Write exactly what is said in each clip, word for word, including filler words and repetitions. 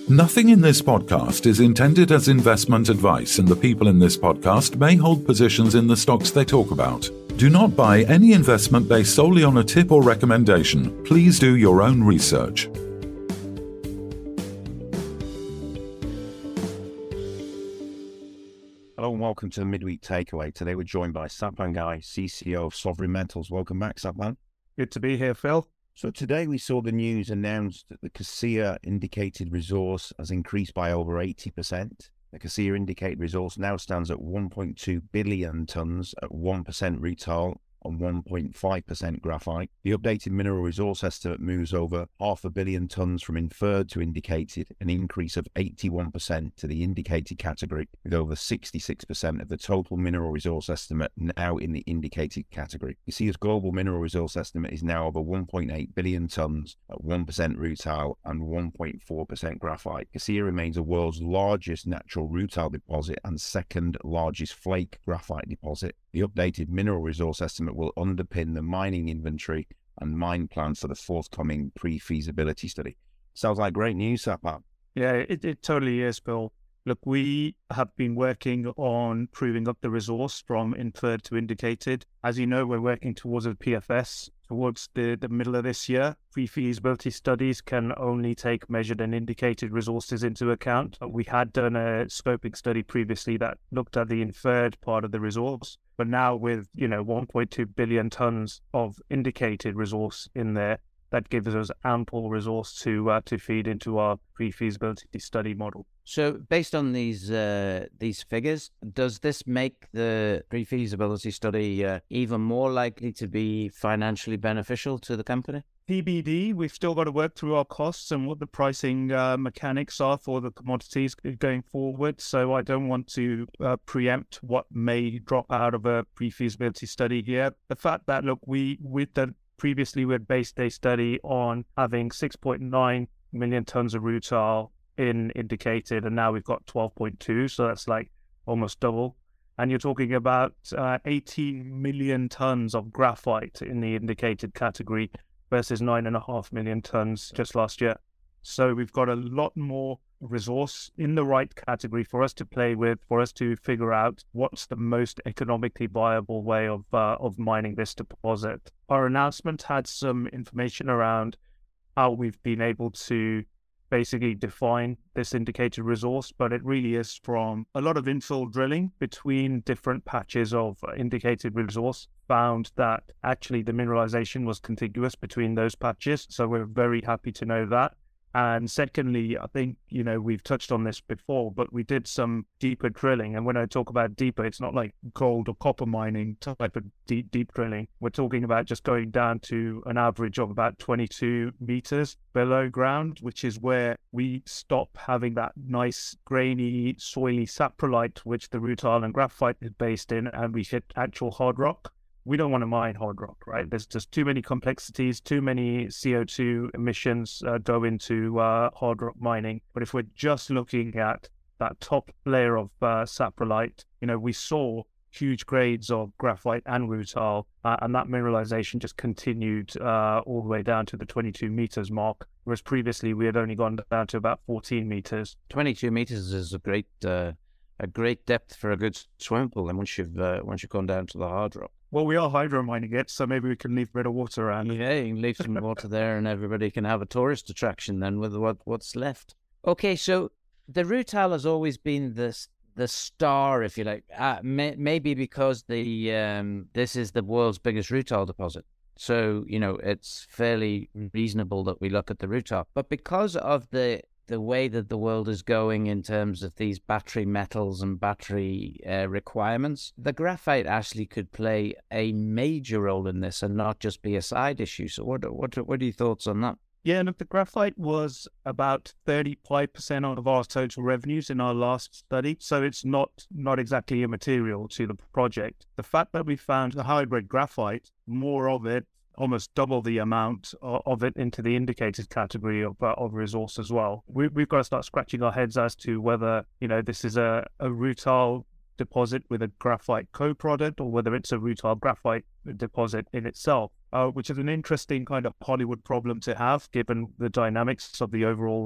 Nothing in this podcast is intended as investment advice, and the people in this podcast may hold positions in the stocks they talk about. Do not buy any investment based solely on a tip or recommendation. Please do your own research. Hello and welcome to the Midweek Takeaway. Today we're joined by Satpal Ghai, C C O of Sovereign Metals. Welcome back, Satpal. Good to be here, Phil. So today we saw the news announced that the Khassir indicated resource has increased by over eighty percent. The Khassir indicated resource now stands at one point two billion tonnes at one percent rutile and one point five percent graphite. The updated mineral resource estimate moves over half a billion tonnes from inferred to indicated, an increase of eighty-one percent to the indicated category, with over sixty-six percent of the total mineral resource estimate now in the indicated category. You see, its global mineral resource estimate is now over one point eight billion tonnes at one percent rutile and one point four percent graphite. Khassir remains the world's largest natural rutile deposit and second largest flake graphite deposit. The updated mineral resource estimate will underpin the mining inventory and mine plans for the forthcoming pre-feasibility study. Sounds like great news, Satpal. Yeah, it, it totally is, Bill. Look, we have been working on proving up the resource from inferred to indicated. As you know, we're working towards a P F S towards the, the middle of this year. Pre-feasibility studies can only take measured and indicated resources into account. We had done a scoping study previously that looked at the inferred part of the resource. But now with, you know, one point two billion tonnes of indicated resource in there, that gives us ample resource to uh, to feed into our pre-feasibility study model. So based on these uh, these figures, does this make the pre-feasibility study uh, even more likely to be financially beneficial to the company? T B D, we've still got to work through our costs and what the pricing uh, mechanics are for the commodities going forward. So I don't want to uh, preempt what may drop out of a pre-feasibility study here. The fact that, look, we with the previously we had based a study on having six point nine million tonnes of rutile in indicated, and now we've got twelve point two, so that's like almost double. And you're talking about uh, eighteen million tonnes of graphite in the indicated category versus nine and a half million tonnes just last year. So we've got a lot more resource in the right category for us to play with, for us to figure out what's the most economically viable way of uh, of mining this deposit. Our announcement had some information around how we've been able to basically define this indicated resource, but it really is from a lot of infill drilling between different patches of indicated resource, found that actually the mineralization was contiguous between those patches. So we're very happy to know that. And secondly, I think, you know, we've touched on this before, but we did some deeper drilling. And when I talk about deeper, it's not like gold or copper mining type of deep, deep drilling. We're talking about just going down to an average of about twenty-two meters below ground, which is where we stop having that nice, grainy, soily saprolite, which the rutile and graphite is based in, and we hit actual hard rock. We don't want to mine hard rock, right? There's just too many complexities, too many C O two emissions uh, go into uh, hard rock mining. But if we're just looking at that top layer of uh, saprolite, you know, we saw huge grades of graphite and rutile, uh, and that mineralization just continued uh, all the way down to the twenty-two meters mark, whereas previously we had only gone down to about fourteen meters. twenty-two meters is a great uh, a great depth for a good swimming pool, and once you've uh, once you've gone down to the hard rock. Well, we are hydro mining it, so maybe we can leave a bit of water around. Yeah, you can leave some water there, and everybody can have a tourist attraction then with what what's left. Okay, so the rutile has always been the the star, if you like. Uh, may, maybe because the um, this is the world's biggest rutile deposit, so you know it's fairly reasonable that we look at the rutile. But because of the the way that the world is going in terms of these battery metals and battery uh, requirements, the graphite actually could play a major role in this and not just be a side issue. So what what what are your thoughts on that? Yeah, look, the graphite was about thirty-five percent of our total revenues in our last study, so it's not not exactly immaterial to the project. The fact that we found the high-grade graphite, more of it, almost double the amount of it into the indicated category of uh, of resource as well. We, we've got to start scratching our heads as to whether, you know, this is a, a rutile deposit with a graphite co-product or whether it's a rutile graphite deposit in itself, uh, which is an interesting kind of Hollywood problem to have given the dynamics of the overall uh,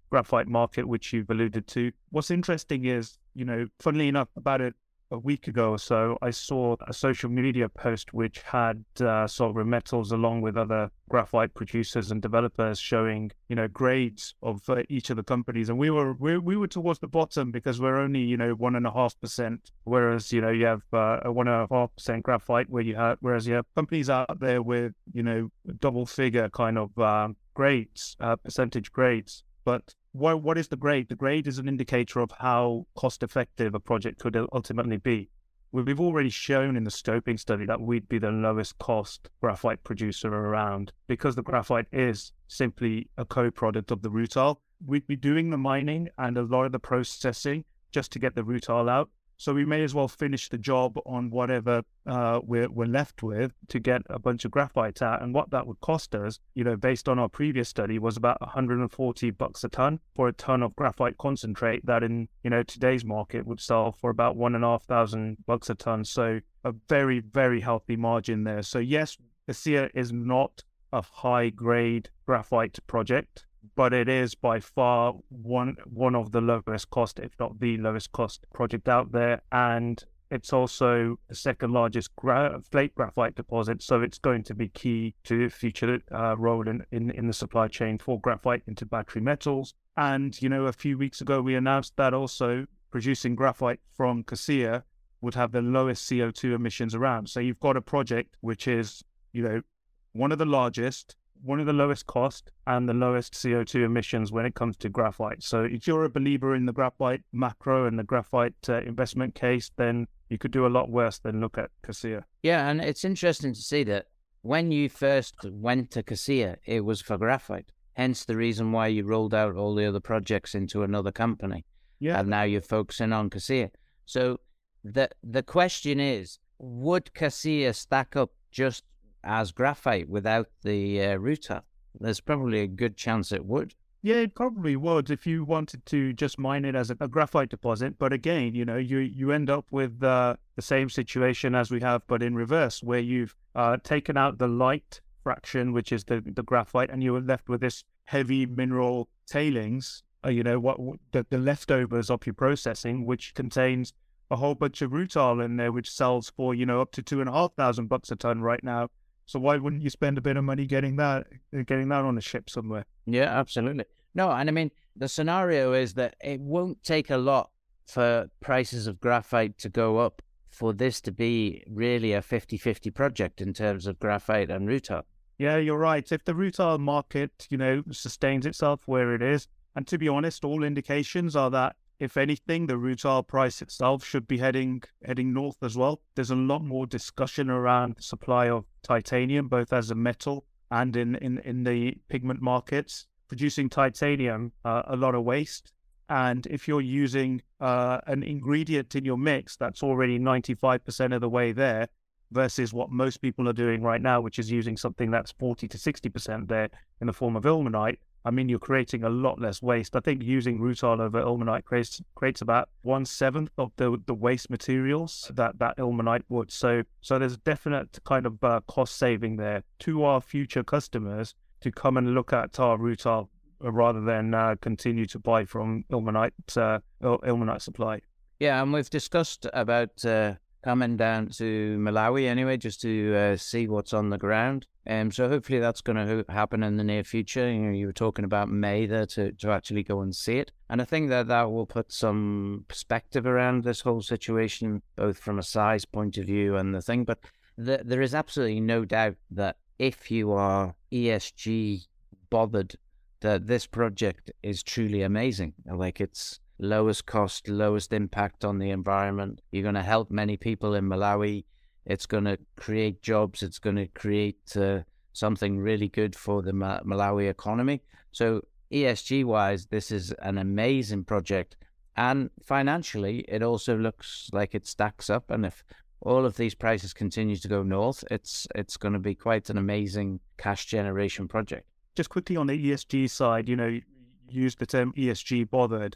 graphite market, which you've alluded to. What's interesting is, you know, funnily enough, about it a week ago or so, I saw a social media post which had uh, Solver Metals along with other graphite producers and developers showing, you know, grades of uh, each of the companies, and we were we, we were towards the bottom because we're only, you know, one and a half percent, whereas, you know, you have uh, a one and a half percent graphite where you have, whereas you have companies out there with, you know, double figure kind of uh, grades, uh, percentage grades. But what what is the grade? The grade is an indicator of how cost effective a project could ultimately be. We've already shown in the scoping study that we'd be the lowest cost graphite producer around because the graphite is simply a co-product of the rutile. We'd be doing the mining and a lot of the processing just to get the rutile out. So we may as well finish the job on whatever uh, we're, we're left with to get a bunch of graphite out. And what that would cost us, you know, based on our previous study, was about one hundred forty bucks a ton for a ton of graphite concentrate that in, you know, today's market would sell for about one and a half thousand bucks a ton. So a very, very healthy margin there. So yes, CASIA is not a high grade graphite project, but it is by far one one of the lowest cost, if not the lowest cost project out there. And it's also the second largest gra- flake graphite deposit. So it's going to be key to future uh, role in, in, in the supply chain for graphite into battery metals. And, you know, a few weeks ago, we announced that also producing graphite from CASIA would have the lowest C O two emissions around. So you've got a project which is, you know, one of the largest, one of the lowest cost and the lowest C O two emissions when it comes to graphite. So if you're a believer in the graphite macro and the graphite uh, investment case, then you could do a lot worse than look at CASIA. Yeah, and it's interesting to see that when you first went to CASIA, it was for graphite. Hence the reason why you rolled out all the other projects into another company. Yeah. And now you're focusing on CASIA. So the the question is, would CASIA stack up just as graphite without the uh, rutile? There's probably a good chance it would. Yeah, it probably would if you wanted to just mine it as a, a graphite deposit. But again, you know, you you end up with uh, the same situation as we have, but in reverse, where you've uh, taken out the light fraction, which is the, the graphite, and you were left with this heavy mineral tailings, uh, you know, what the, the leftovers of your processing, which contains a whole bunch of rutile in there, which sells for, you know, up to two and a half thousand bucks a ton right now. So why wouldn't you spend a bit of money getting that, getting that on a ship somewhere? Yeah, absolutely. No, and I mean, the scenario is that it won't take a lot for prices of graphite to go up for this to be really a fifty-fifty project in terms of graphite and rutile. Yeah, you're right. If the rutile market, you know, sustains itself where it is, and to be honest, all indications are that, if anything, the rutile price itself should be heading heading north as well. There's a lot more discussion around the supply of titanium, both as a metal and in, in, in the pigment markets. Producing titanium, uh, a lot of waste. And if you're using uh, an ingredient in your mix that's already ninety-five percent of the way there, versus what most people are doing right now, which is using something that's forty to sixty percent there in the form of ilmenite, I mean, you're creating a lot less waste. I think using rutile over ilmenite creates creates about one seventh of the the waste materials that that ilmenite would. So so there's definite kind of uh, cost saving there to our future customers to come and look at our rutile rather than uh, continue to buy from ilmenite uh, ilmenite supply. Yeah, and we've discussed about uh, coming down to Malawi anyway, just to uh, see what's on the ground. Um, so hopefully that's going to happen in the near future. You know, you were talking about May there to, to actually go and see it. And I think that that will put some perspective around this whole situation, both from a size point of view and the thing. But the, there is absolutely no doubt that if you are E S G bothered, that this project is truly amazing. Like, it's lowest cost, lowest impact on the environment. You're going to help many people in Malawi. It's going to create jobs. It's going to create uh, something really good for the Ma- Malawi economy. So E S G-wise, this is an amazing project. And financially, it also looks like it stacks up. And if all of these prices continue to go north, it's it's going to be quite an amazing cash generation project. Just quickly on the E S G side, you know, you use the term E S G bothered.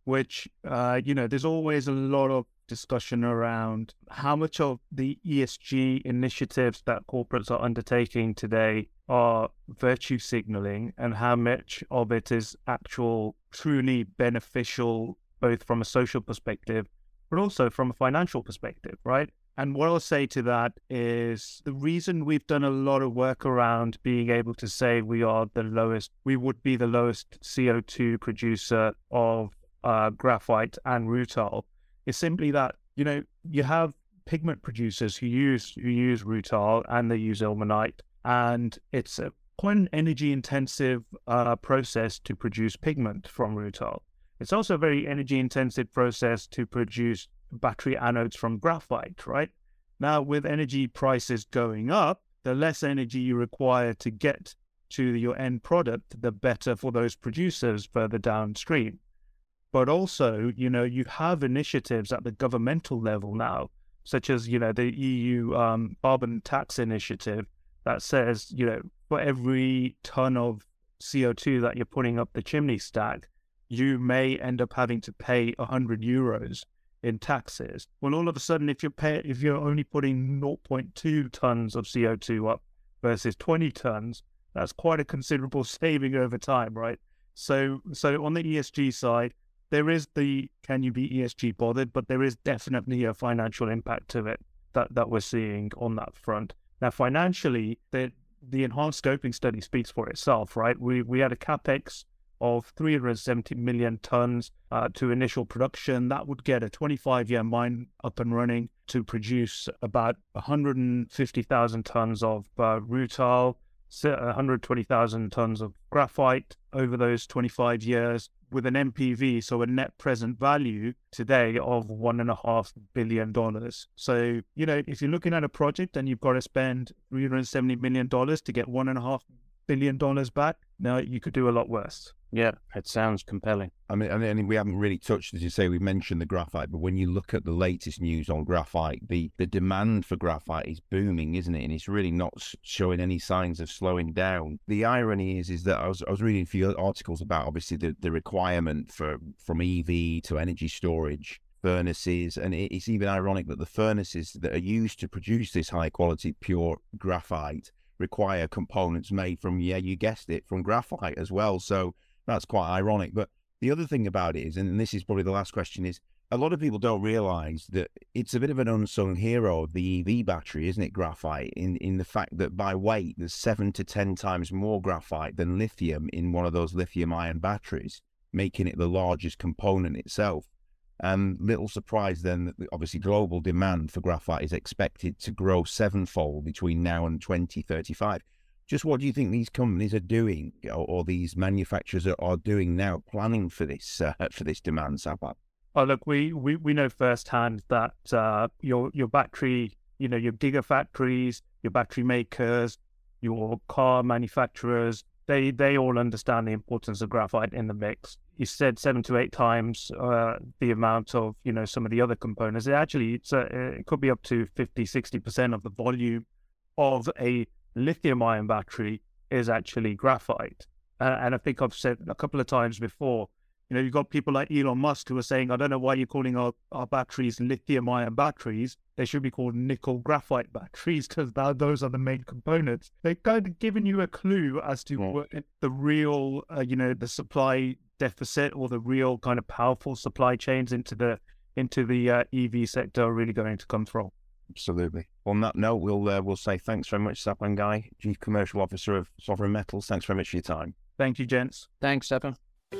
which, uh, you know, there's always a lot of discussion around how much of the E S G initiatives that corporates are undertaking today are virtue signaling and how much of it is actual, truly beneficial, both from a social perspective, but also from a financial perspective, right? And what I'll say to that is the reason we've done a lot of work around being able to say we are the lowest, we would be the lowest C O two producer of uh, graphite and rutile is simply that, you know, you have pigment producers who use who use rutile and they use ilmenite, and it's a, quite an energy intensive uh, process to produce pigment from rutile. It's also a very energy intensive process to produce battery anodes from graphite, right? Now, with energy prices going up, the less energy you require to get to your end product, the better for those producers further downstream. But also, you know, you have initiatives at the governmental level now, such as, you know, the E U um, carbon tax initiative that says, you know, for every ton of C O two that you're putting up the chimney stack, you may end up having to pay one hundred euros in taxes. Well, all of a sudden, if you're pay, if you're only putting zero point two tons of C O two up versus twenty tons, that's quite a considerable saving over time, right? So, so on the E S G side, there is the can you be E S G bothered, but there is definitely a financial impact to it that, that we're seeing on that front. Now, financially, the the enhanced scoping study speaks for itself, right? We we had a capex of three hundred seventy million tons uh, to initial production. That would get a twenty-five year mine up and running to produce about one hundred fifty thousand tons of uh, rutile, one hundred twenty thousand tons of graphite over those twenty-five years, with an N P V, so a net present value today of one and a half billion dollars. So, you know, if you're looking at a project and you've got to spend three hundred seventy million dollars to get one and a half billion dollars back, now you could do a lot worse. Yeah, it sounds compelling. I mean, I mean, we haven't really touched, as you say, we mentioned the graphite, but when you look at the latest news on graphite, the, the demand for graphite is booming, isn't it? And it's really not showing any signs of slowing down. The irony is, is that I was, I was reading a few articles about, obviously, the, the requirement for from E V to energy storage, furnaces, and it, it's even ironic that the furnaces that are used to produce this high-quality, pure graphite require components made from, yeah, you guessed it, from graphite as well. So that's quite ironic. But the other thing about it is, and this is probably the last question, is a lot of people don't realize that it's a bit of an unsung hero of the E V battery, isn't it, graphite, in, in the fact that by weight, there's seven to ten times more graphite than lithium in one of those lithium-ion batteries, making it the largest component itself. And little surprise then that obviously global demand for graphite is expected to grow sevenfold between now and twenty thirty-five. Just what do you think these companies are doing, or, or these manufacturers are, are doing now, planning for this uh, for this demand, Sapan? Oh, look, we, we, we know firsthand that uh, your your battery, you know, your gigafactories, your battery makers, your car manufacturers, they they all understand the importance of graphite in the mix. You said seven to eight times uh, the amount of, you know, some of the other components. It actually, it's a, it could be up to fifty, sixty percent of the volume of a lithium-ion battery is actually graphite. Uh, and I think I've said a couple of times before, you know, you've got people like Elon Musk who are saying, I don't know why you're calling our, our batteries lithium-ion batteries. They should be called nickel graphite batteries because those are the main components. They're kind of giving you a clue as to yeah. what the real, uh, you know, the supply deficit or the real kind of powerful supply chains into the into the uh, E V sector are really going to come from. Absolutely. On that note, we'll uh, we'll say thanks very much, Sapan Ghai, Chief Commercial Officer of Sovereign Metals. Thanks very much for your time. Thank you, gents. Thanks, Sapan.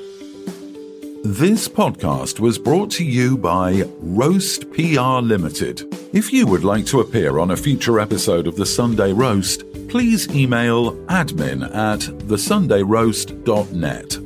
This podcast was brought to you by Roast P R Limited. If you would like to appear on a future episode of The Sunday Roast, please email admin at the sunday roast dot net.